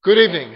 Good evening.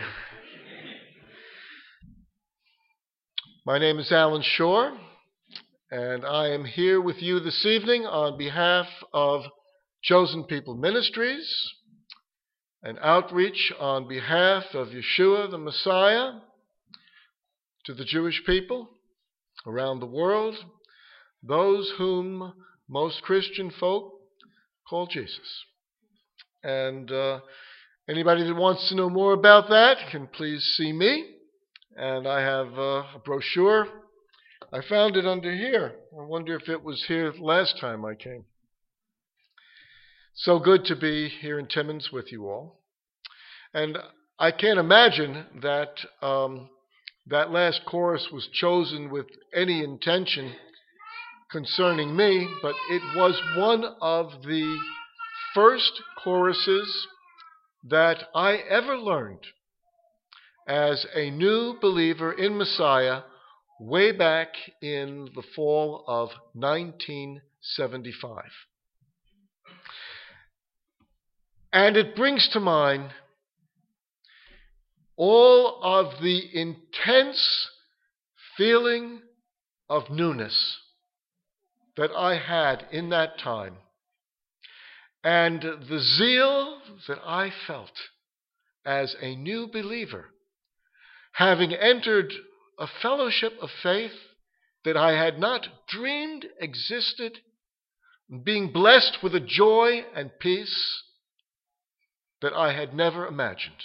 My name is Alan Shore, and I am here with you this evening on behalf of Chosen People Ministries, an outreach on behalf of Yeshua the Messiah to the Jewish people around the world, those whom most Christian folk call Jesus. And anybody that wants to know more about that can please see me. And I have a brochure. I found it under here. I wonder if it was here last time I came. So good to be here in Timmins with you all. And I can't imagine that that last chorus was chosen with any intention concerning me, but it was one of the first choruses that I ever learned as a new believer in Messiah way back in the fall of 1975. And it brings to mind all of the intense feeling of newness that I had in that time, and the zeal that I felt as a new believer, having entered a fellowship of faith that I had not dreamed existed, being blessed with a joy and peace that I had never imagined.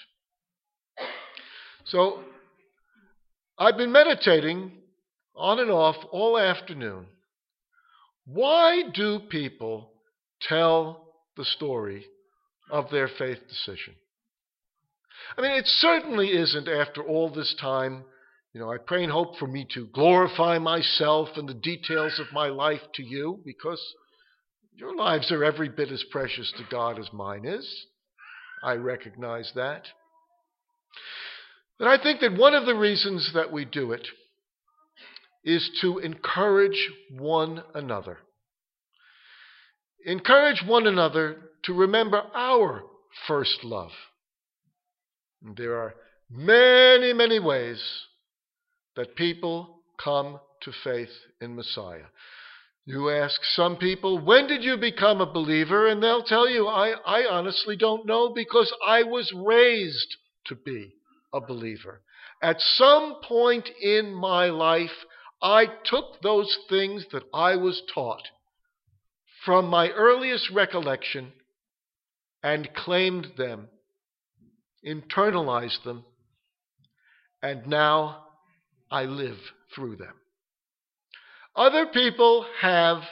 So I've been meditating on and off all afternoon. Why do people tell the story of their faith decision? I mean, it certainly isn't, after all this time, I pray and hope for me to glorify myself and the details of my life to you, because your lives are every bit as precious to God as mine is. I recognize that. But I think that one of the reasons that we do it is to encourage one another. Encourage one another to remember our first love. And there are many, many ways that people come to faith in Messiah. You ask some people, when did you become a believer? And they'll tell you, I honestly don't know, because I was raised to be a believer. At some point in my life, I took those things that I was taught from my earliest recollection and claimed them, internalized them, and now I live through them. Other people have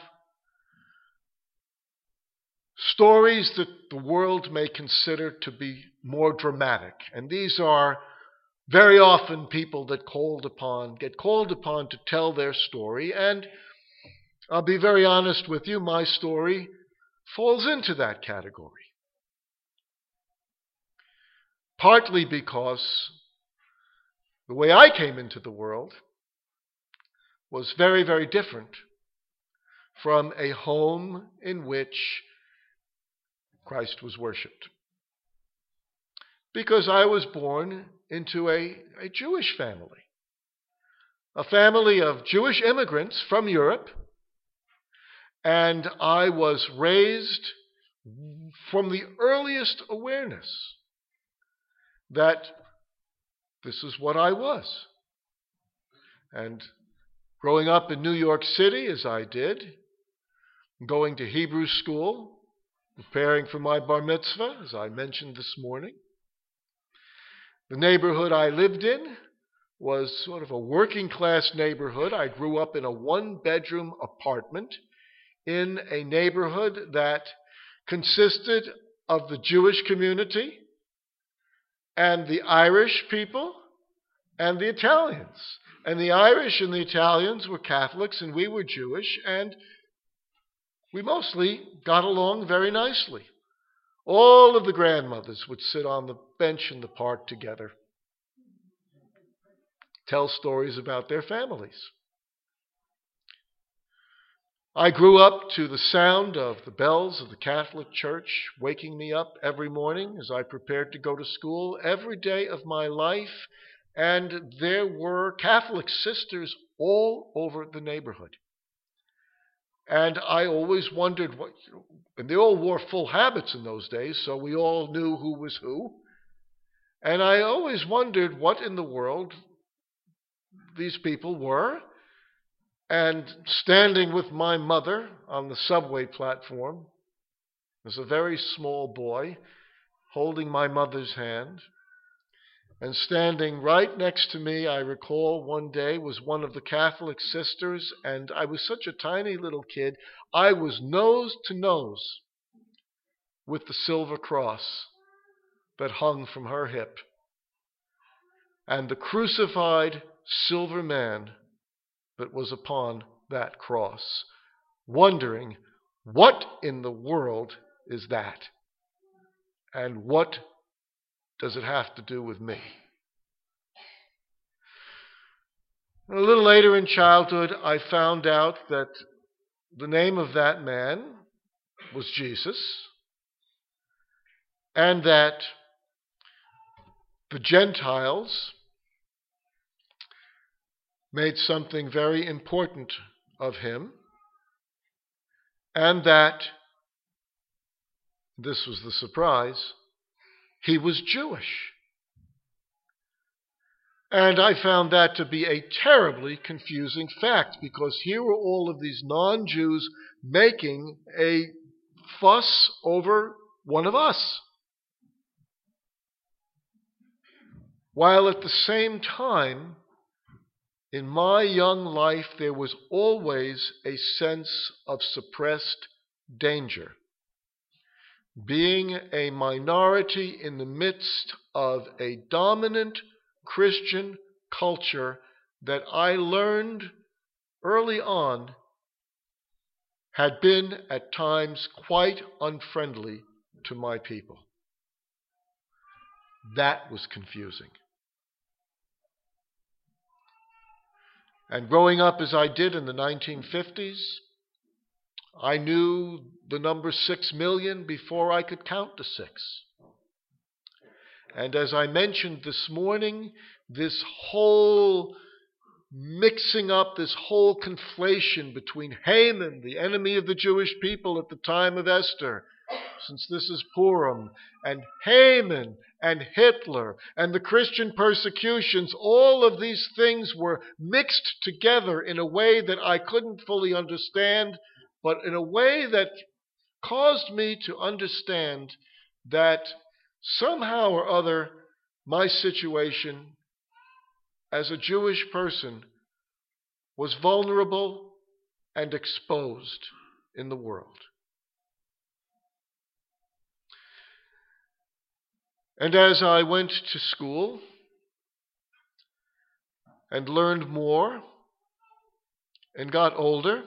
stories that the world may consider to be more dramatic, and these are very often people that get called upon to tell their story, and I'll be very honest with you, my story falls into that category. Partly because the way I came into the world was very, very different from a home in which Christ was worshipped. Because I was born into a Jewish family, a family of Jewish immigrants from Europe, and I was raised from the earliest awareness that this is what I was. And growing up in New York City, as I did, going to Hebrew school, preparing for my bar mitzvah, as I mentioned this morning, the neighborhood I lived in was sort of a working class neighborhood. I grew up in a one-bedroom apartment in a neighborhood that consisted of the Jewish community and the Irish people and the Italians. And the Irish and the Italians were Catholics and we were Jewish, and we mostly got along very nicely. All of the grandmothers would sit on the bench in the park together, tell stories about their families. I grew up to the sound of the bells of the Catholic Church waking me up every morning as I prepared to go to school every day of my life, and there were Catholic sisters all over the neighborhood. And I always wondered and they all wore full habits in those days, so we all knew who was who. And I always wondered what in the world these people were. And standing with my mother on the subway platform as a very small boy, holding my mother's hand, and standing right next to me, I recall one day, was one of the Catholic sisters, and I was such a tiny little kid, I was nose to nose with the silver cross that hung from her hip, and the crucified silver man that was upon that cross, wondering, what in the world is that? And what does it have to do with me? A little later in childhood, I found out that the name of that man was Jesus, and that the Gentiles made something very important of him, and that, this was the surprise, he was Jewish. And I found that to be a terribly confusing fact, because here were all of these non-Jews making a fuss over one of us, while at the same time, in my young life, there was always a sense of suppressed danger. Being a minority in the midst of a dominant Christian culture that I learned early on had been at times quite unfriendly to my people. That was confusing. And growing up as I did in the 1950s, I knew the number 6 million before I could count to 6. And as I mentioned this morning, this whole mixing up, this whole conflation between Haman, the enemy of the Jewish people at the time of Esther, since this is Purim, and Haman and Hitler and the Christian persecutions, all of these things were mixed together in a way that I couldn't fully understand, but in a way that caused me to understand that somehow or other my situation as a Jewish person was vulnerable and exposed in the world. And as I went to school and learned more and got older,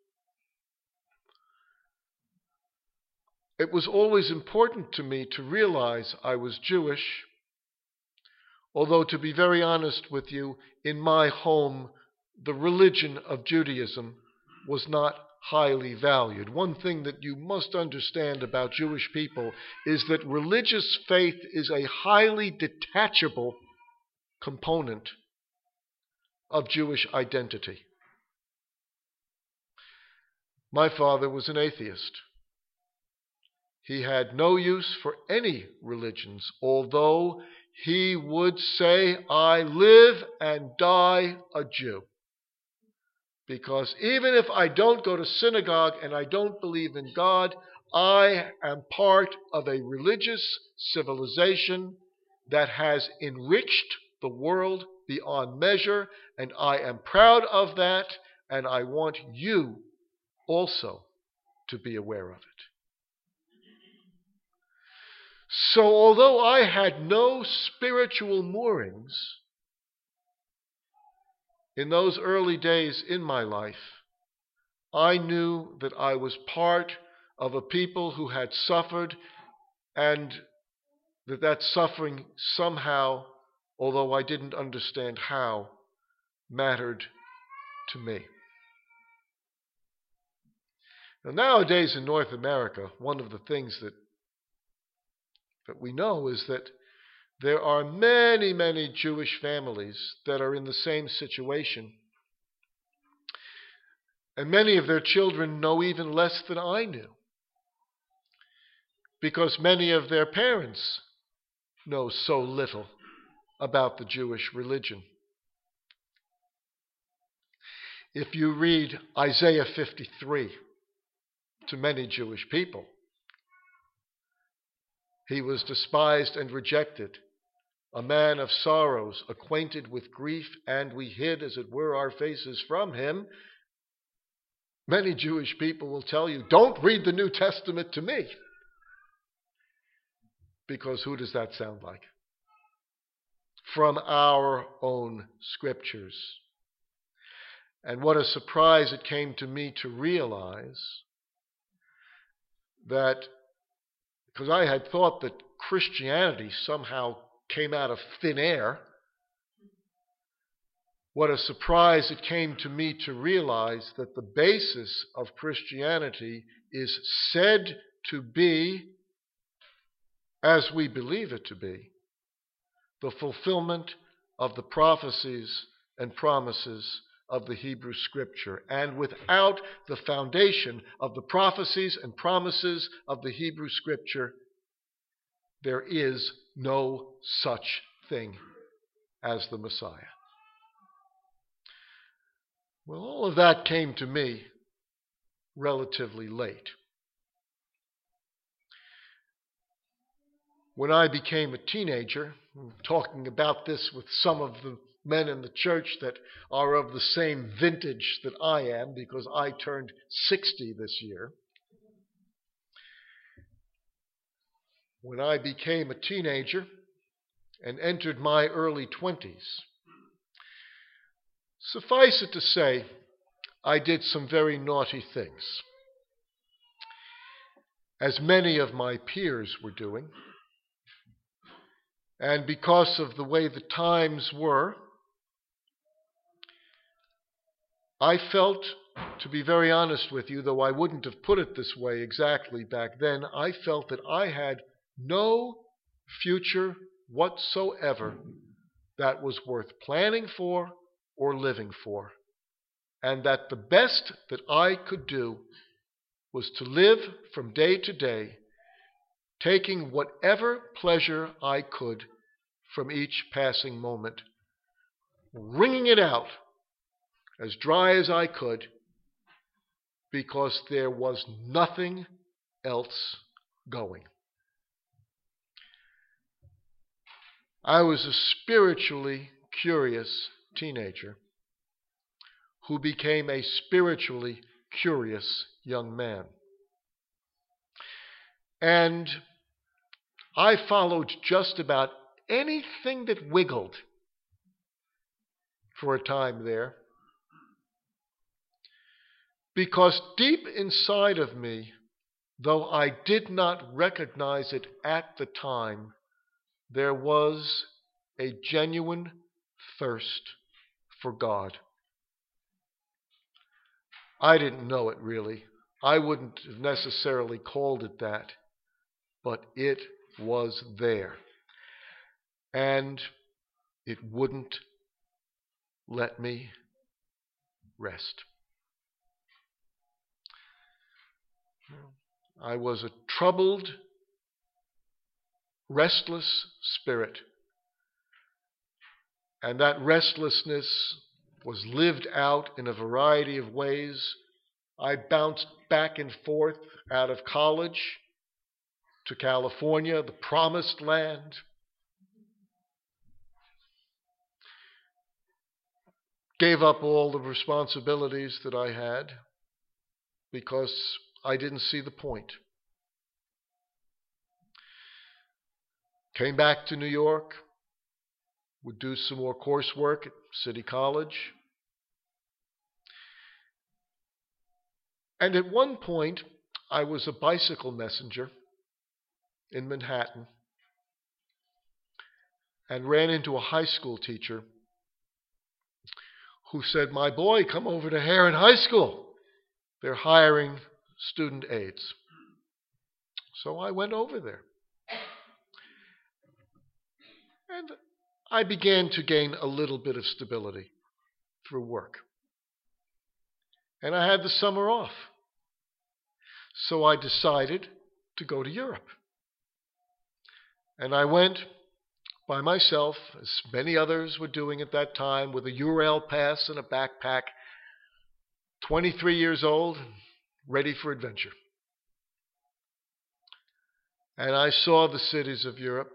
it was always important to me to realize I was Jewish, although to be very honest with you, in my home, the religion of Judaism was not highly valued. One thing that you must understand about Jewish people is that religious faith is a highly detachable component of Jewish identity. My father was an atheist. He had no use for any religions, although he would say, I live and die a Jew. Because even if I don't go to synagogue and I don't believe in God, I am part of a religious civilization that has enriched the world beyond measure, and I am proud of that, and I want you also to be aware of it. So although I had no spiritual moorings in those early days in my life, I knew that I was part of a people who had suffered, and that suffering somehow, although I didn't understand how, mattered to me. Now, nowadays in North America, one of the things that we know is that there are many, many Jewish families that are in the same situation. And many of their children know even less than I knew, because many of their parents know so little about the Jewish religion. If you read Isaiah 53 to many Jewish people, he was despised and rejected, a man of sorrows, acquainted with grief, and we hid, as it were, our faces from him. Many Jewish people will tell you, don't read the New Testament to me. Because who does that sound like? From our own scriptures. And what a surprise it came to me to realize that, because I had thought that Christianity somehow came out of thin air, what a surprise it came to me to realize that the basis of Christianity is said to be, as we believe it to be, the fulfillment of the prophecies and promises of the Hebrew Scripture. And without the foundation of the prophecies and promises of the Hebrew Scripture, there is no such thing as the Messiah. Well, all of that came to me relatively late. When I became a teenager, talking about this with some of the men in the church that are of the same vintage that I am, because I turned 60 this year. When I became a teenager and entered my early 20s, suffice it to say, I did some very naughty things, as many of my peers were doing. And because of the way the times were, I felt, to be very honest with you, though I wouldn't have put it this way exactly back then, I felt that I had no future whatsoever that was worth planning for or living for, and that the best that I could do was to live from day to day, taking whatever pleasure I could from each passing moment, wringing it out as dry as I could, because there was nothing else going. I was a spiritually curious teenager who became a spiritually curious young man. And I followed just about anything that wiggled for a time there, because deep inside of me, though I did not recognize it at the time, there was a genuine thirst for God. I didn't know it really. I wouldn't have necessarily called it that, but it was there. And it wouldn't let me rest. I was a troubled, restless spirit. And that restlessness was lived out in a variety of ways. I bounced back and forth out of college to California, the promised land. Gave up all the responsibilities that I had because I didn't see the point. Came back to New York, would do some more coursework at City College. And at one point, I was a bicycle messenger in Manhattan and ran into a high school teacher who said, "My boy, come over to Heron High School. They're hiring student aids. So I went over there. And I began to gain a little bit of stability through work. And I had the summer off. So I decided to go to Europe. And I went by myself, as many others were doing at that time, with a Eurail pass and a backpack, 23 years old, ready for adventure. And I saw the cities of Europe.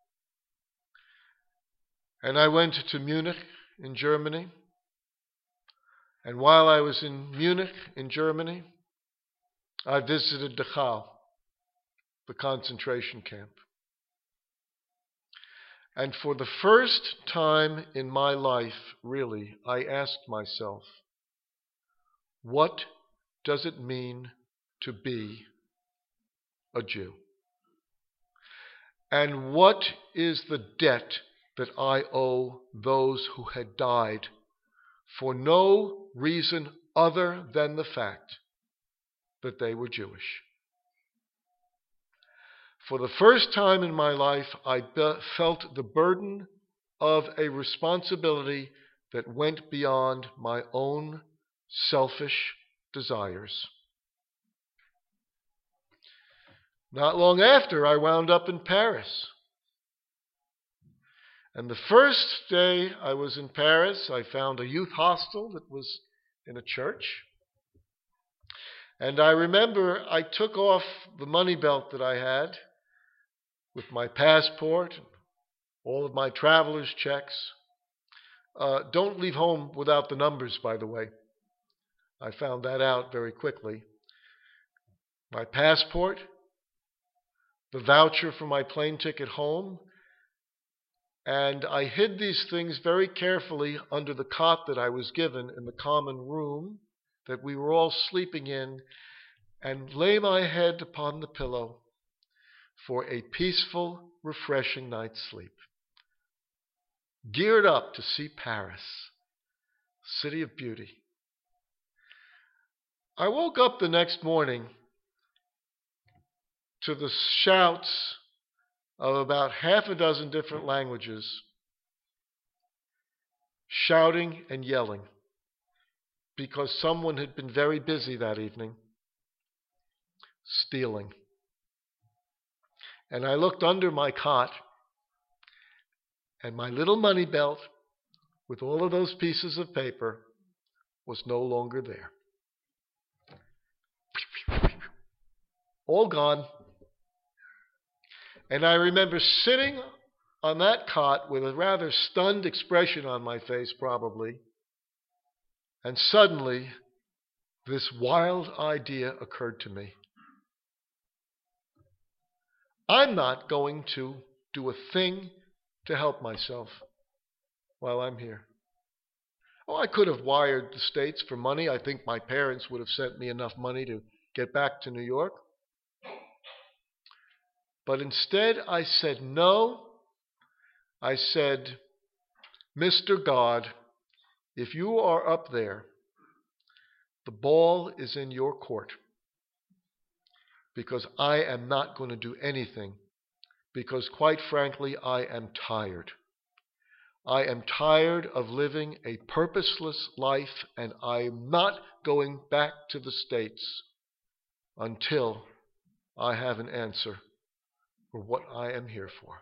And I went to Munich in Germany. And while I was in Munich in Germany, I visited Dachau, the concentration camp. And for the first time in my life, really, I asked myself, what does it mean to be a Jew? And what is the debt that I owe those who had died for no reason other than the fact that they were Jewish? For the first time in my life, I felt the burden of a responsibility that went beyond my own selfish desires. Not long after, I wound up in Paris. And the first day I was in Paris, I found a youth hostel that was in a church. And I remember I took off the money belt that I had with my passport, and all of my traveler's checks. Don't leave home without the numbers, by the way. I found that out very quickly. My passport, the voucher for my plane ticket home, and I hid these things very carefully under the cot that I was given in the common room that we were all sleeping in, and lay my head upon the pillow for a peaceful, refreshing night's sleep. Geared up to see Paris, city of beauty. I woke up the next morning to the shouts of about half a dozen different languages, shouting and yelling, because someone had been very busy that evening, stealing. And I looked under my cot, and my little money belt with all of those pieces of paper was no longer there. All gone. And I remember sitting on that cot with a rather stunned expression on my face, probably, and suddenly this wild idea occurred to me. I'm not going to do a thing to help myself while I'm here. Oh, I could have wired the States for money. I think my parents would have sent me enough money to get back to New York. But instead, I said no. I said, Mr. God, if you are up there, the ball is in your court. Because I am not going to do anything. Because quite frankly, I am tired. I am tired of living a purposeless life, and I am not going back to the States until I have an answer for what I am here for.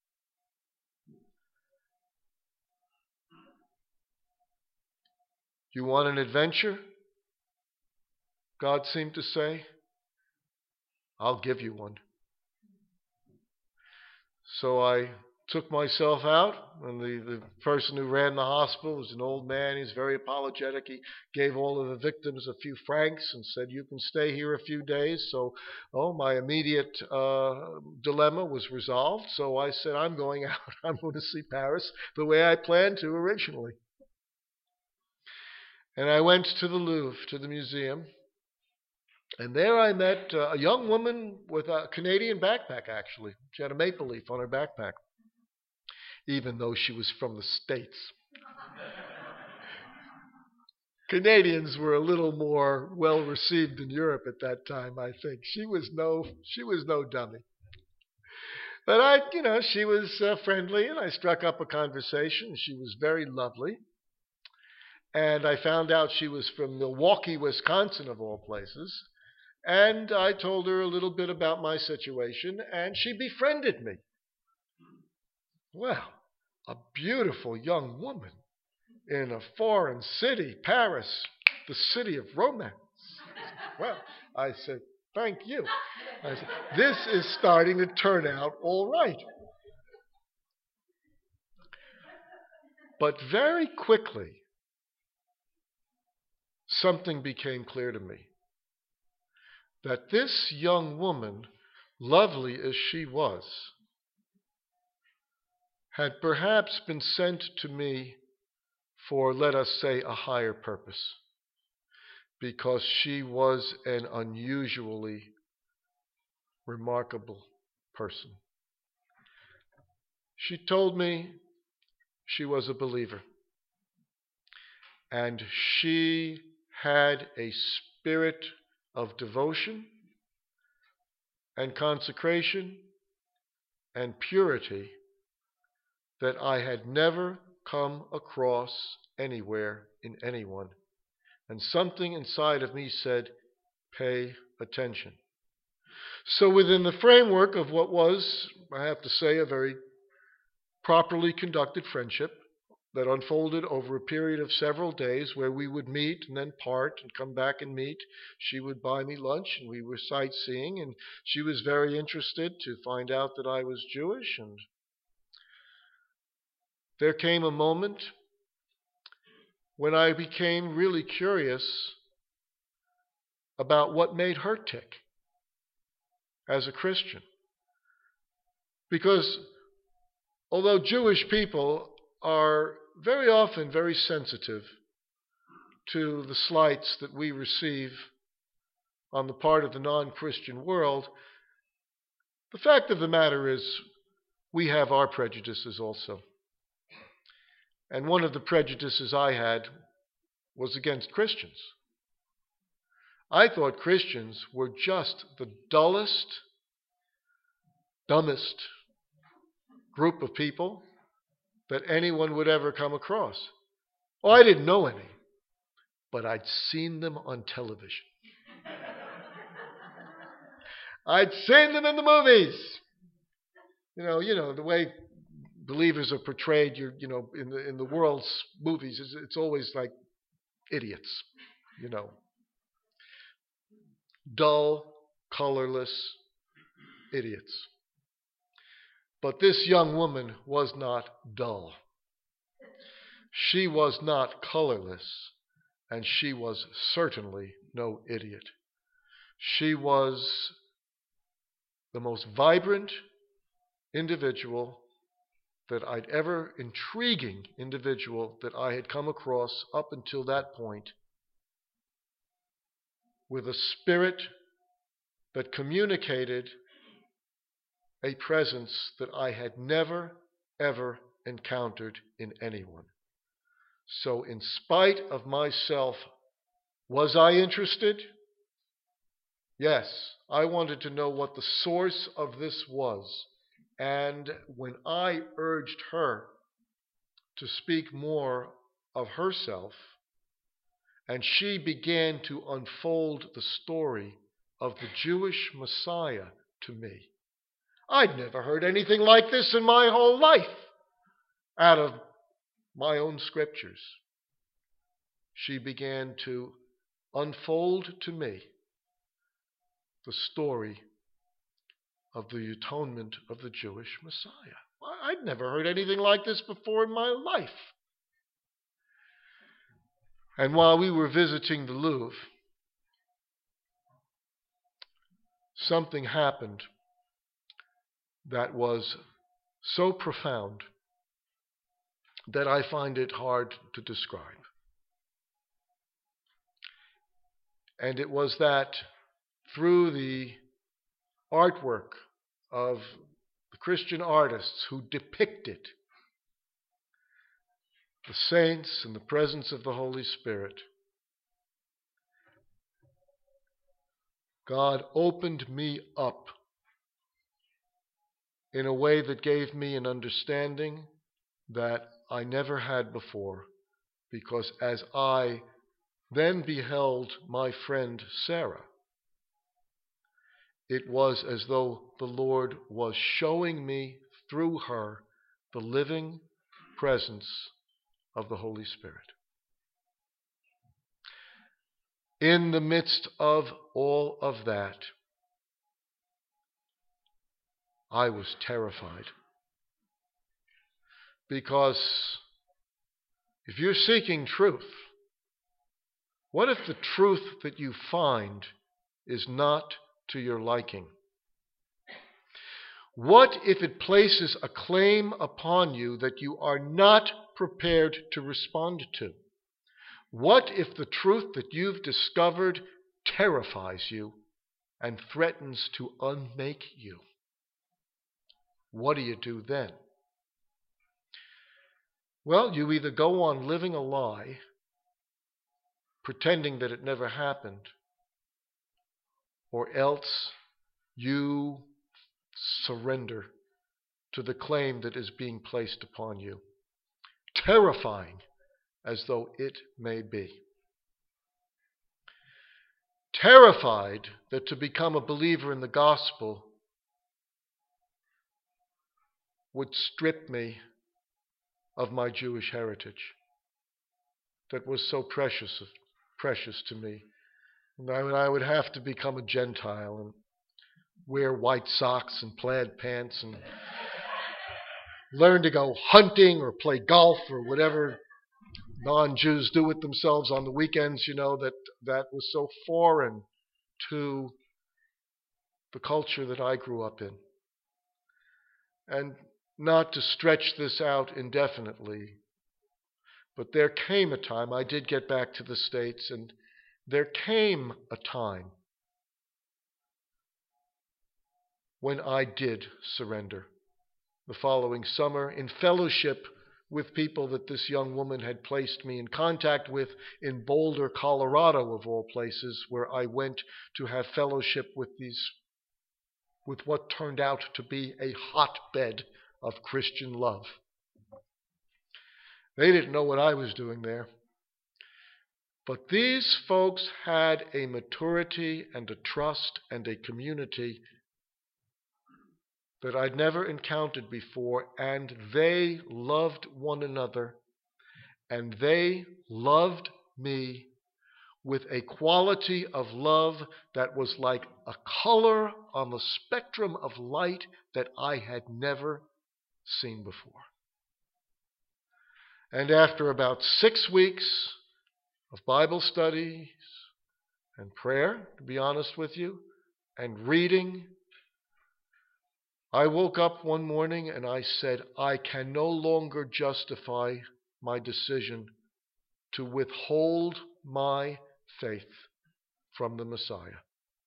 You want an adventure? God seemed to say. I'll give you one. So I took myself out, and the person who ran the hospital was an old man. He was very apologetic. He gave all of the victims a few francs and said, you can stay here a few days. So, my immediate dilemma was resolved. So I said, I'm going out. I'm going to see Paris the way I planned to originally. And I went to the Louvre, to the museum. And there I met a young woman with a Canadian backpack, actually. She had a maple leaf on her backpack, even though she was from the States. Canadians were a little more well received in Europe at that time, I think. She was no dummy. But she was friendly, and I struck up a conversation. She was very lovely, and I found out she was from Milwaukee, Wisconsin, of all places. And I told her a little bit about my situation, and she befriended me. Well, a beautiful young woman in a foreign city, Paris, the city of romance. Well, I said, thank you. I said, this is starting to turn out all right. But very quickly, something became clear to me. That this young woman, lovely as she was, had perhaps been sent to me for, let us say, a higher purpose, because she was an unusually remarkable person. She told me she was a believer, and she had a spirit of devotion and consecration and purity that I had never come across anywhere in anyone. And something inside of me said, pay attention. So within the framework of what was, I have to say, a very properly conducted friendship that unfolded over a period of several days where we would meet and then part and come back and meet. She would buy me lunch and we were sightseeing, and she was very interested to find out that I was Jewish. And there came a moment when I became really curious about what made her tick as a Christian. Because although Jewish people are very often very sensitive to the slights that we receive on the part of the non-Christian world, the fact of the matter is we have our prejudices also. And one of the prejudices I had was against Christians. I thought Christians were just the dullest, dumbest group of people that anyone would ever come across. Oh, I didn't know any, but I'd seen them on television. I'd seen them in the movies. You know the way believers are portrayed. In the world's movies, it's always like idiots. Dull, colorless idiots. But this young woman was not dull. She was not colorless, and she was certainly no idiot. She was the most vibrant individual intriguing individual that I had come across up until that point, with a spirit that communicated a presence that I had never, ever encountered in anyone. So in spite of myself, was I interested? Yes, I wanted to know what the source of this was. And when I urged her to speak more of herself, and she began to unfold the story of the Jewish Messiah to me, I'd never heard anything like this in my whole life out of my own scriptures. She began to unfold to me the story of the atonement of the Jewish Messiah. I'd never heard anything like this before in my life. And while we were visiting the Louvre, something happened that was so profound that I find it hard to describe. And it was that through the artwork of the Christian artists who depicted the saints in the presence of the Holy Spirit, God opened me up in a way that gave me an understanding that I never had before, because as I then beheld my friend Sarah, it was as though the Lord was showing me through her the living presence of the Holy Spirit. In the midst of all of that, I was terrified. Because if you're seeking truth, what if the truth that you find is not to your liking? What if it places a claim upon you that you are not prepared to respond to? What if the truth that you've discovered terrifies you and threatens to unmake you? What do you do then? Well, you either go on living a lie, pretending that it never happened, or else you surrender to the claim that is being placed upon you, terrifying as though it may be. Terrified that to become a believer in the gospel would strip me of my Jewish heritage that was so precious to me. And I would have to become a Gentile and wear white socks and plaid pants and learn to go hunting or play golf or whatever non-Jews do with themselves on the weekends, that was so foreign to the culture that I grew up in. And not to stretch this out indefinitely, but there came a time, I did get back to the States, and there came a time when I did surrender. The following summer, in fellowship with people that this young woman had placed me in contact with in Boulder, Colorado, of all places, where I went to have fellowship with what turned out to be a hotbed of Christian love. They didn't know what I was doing there. But these folks had a maturity and a trust and a community that I'd never encountered before, and they loved one another, and they loved me with a quality of love that was like a color on the spectrum of light that I had never seen before. And after about 6 weeks of Bible studies and prayer, to be honest with you, and reading, I woke up one morning and I said, I can no longer justify my decision to withhold my faith from the Messiah.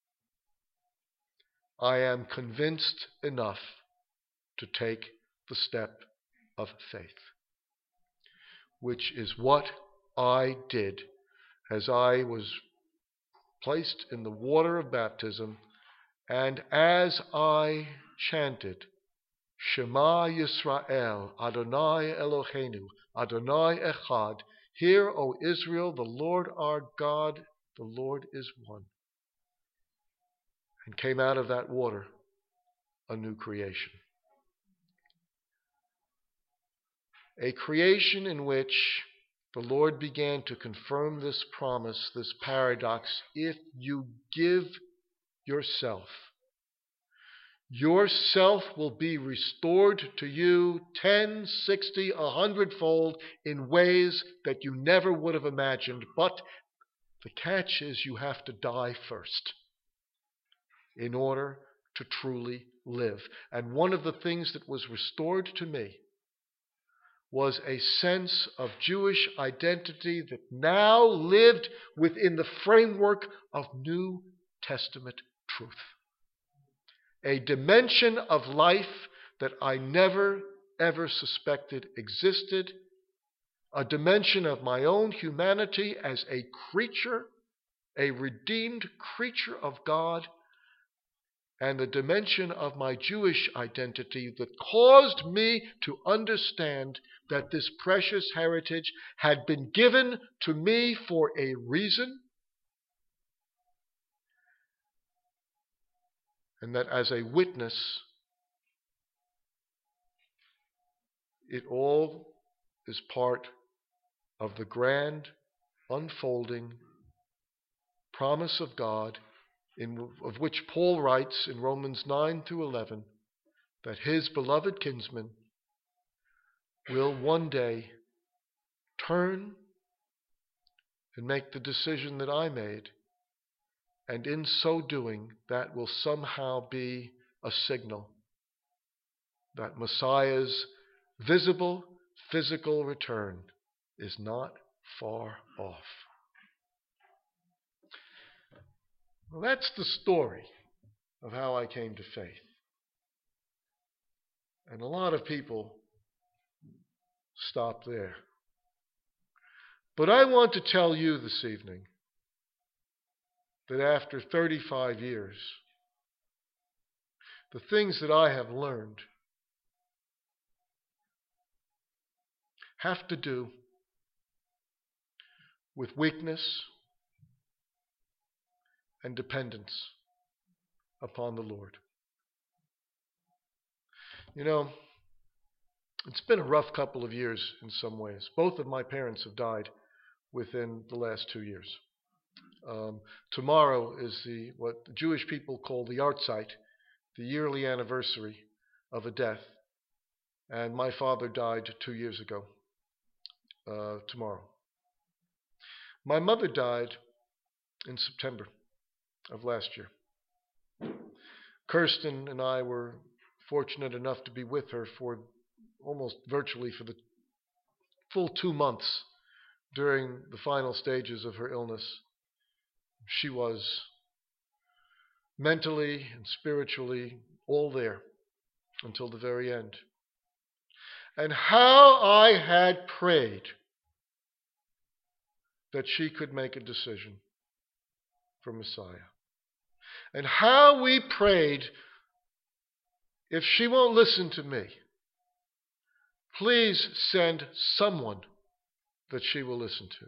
I am convinced enough to take the step of faith, which is what I did as I was placed in the water of baptism, and as I chanted, Shema Yisrael, Adonai Eloheinu, Adonai Echad, hear, O Israel, the Lord our God, the Lord is one. And came out of that water a new creation. A creation in which the Lord began to confirm this promise, this paradox: if you give yourself will be restored to you 10, 60, 100-fold in ways that you never would have imagined. But the catch is you have to die first in order to truly live. And one of the things that was restored to me was a sense of Jewish identity that now lived within the framework of New Testament truth. A dimension of life that I never, ever suspected existed. A dimension of my own humanity as a creature, a redeemed creature of God, and the dimension of my Jewish identity that caused me to understand that this precious heritage had been given to me for a reason, and that as a witness, it all is part of the grand unfolding promise of God, of which Paul writes in Romans 9 through 11, that his beloved kinsman will one day turn and make the decision that I made, and in so doing, that will somehow be a signal that Messiah's visible, physical return is not far off. Well, that's the story of how I came to faith. And a lot of people stop there. But I want to tell you this evening that after 35 years, the things that I have learned have to do with weakness and dependence upon the Lord. You know, it's been a rough couple of years in some ways. Both of my parents have died within the last 2 years. Tomorrow is what the Jewish people call the Yartzeit, the yearly anniversary of a death. And my father died 2 years ago, tomorrow. My mother died in September of last year. Kirsten and I were fortunate enough to be with her for almost virtually for the full 2 months during the final stages of her illness. She was mentally and spiritually all there until the very end. And how I had prayed that she could make a decision for Messiah. And how we prayed, if she won't listen to me, please send someone that she will listen to.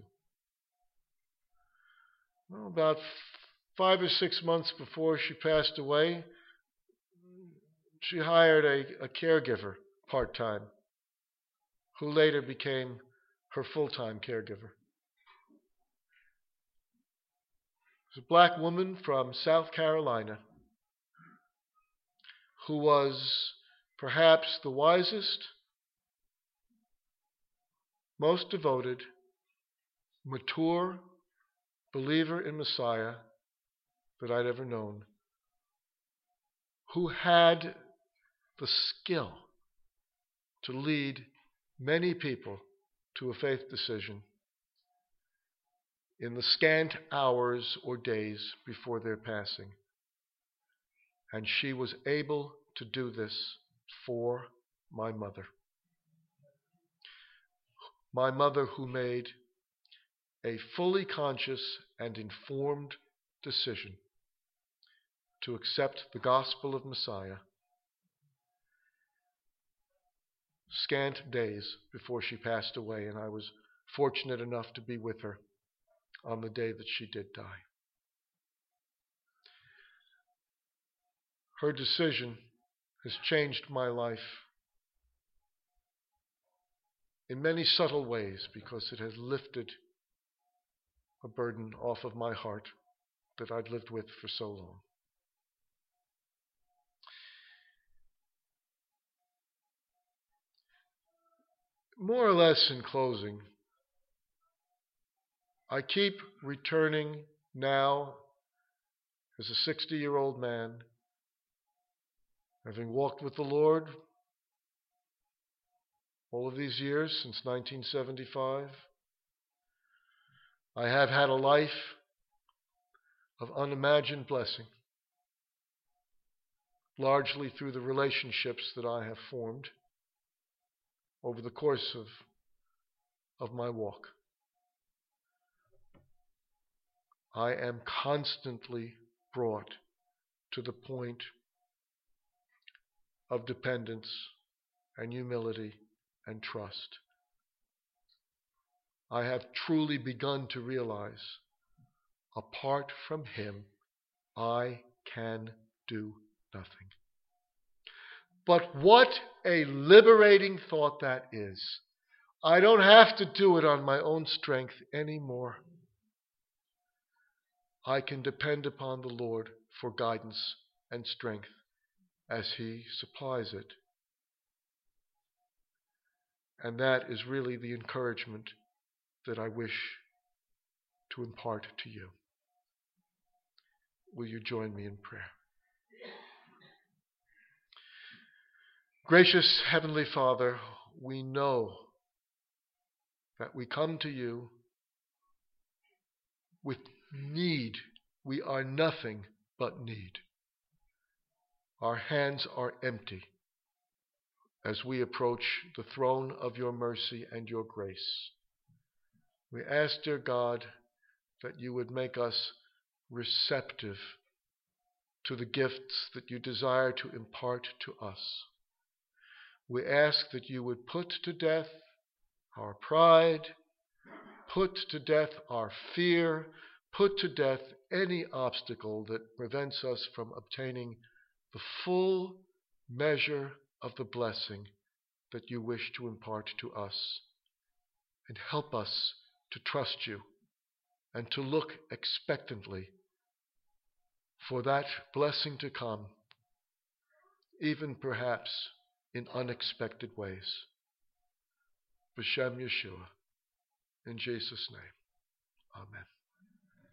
Well, about 5 or 6 months before she passed away, she hired a caregiver part-time, who later became her full-time caregiver. It was a black woman from South Carolina who was perhaps the wisest, most devoted, mature believer in Messiah that I'd ever known, who had the skill to lead many people to a faith decision in the scant hours or days before their passing. And she was able to do this for my mother. My mother, who made a fully conscious and informed decision to accept the gospel of Messiah scant days before she passed away, and I was fortunate enough to be with her on the day that she did die. Her decision has changed my life in many subtle ways because it has lifted a burden off of my heart that I'd lived with for so long. More or less in closing, I keep returning now as a 60-year-old man, having walked with the Lord all of these years since 1975. I have had a life of unimagined blessing, largely through the relationships that I have formed over the course of my walk. I am constantly brought to the point of dependence and humility and trust. I have truly begun to realize, apart from Him, I can do nothing. But what a liberating thought that is. I don't have to do it on my own strength anymore. I can depend upon the Lord for guidance and strength as He supplies it. And that is really the encouragement that I wish to impart to you. Will you join me in prayer? Gracious Heavenly Father, we know that we come to you with need. We are nothing but need. Our hands are empty as we approach the throne of your mercy and your grace. We ask, dear God, that you would make us receptive to the gifts that you desire to impart to us. We ask that you would put to death our pride, put to death our fear, put to death any obstacle that prevents us from obtaining the full measure of the blessing that you wish to impart to us. And help us to trust you and to look expectantly for that blessing to come, even perhaps in unexpected ways. B'Shem Yeshua, in Jesus' name, amen.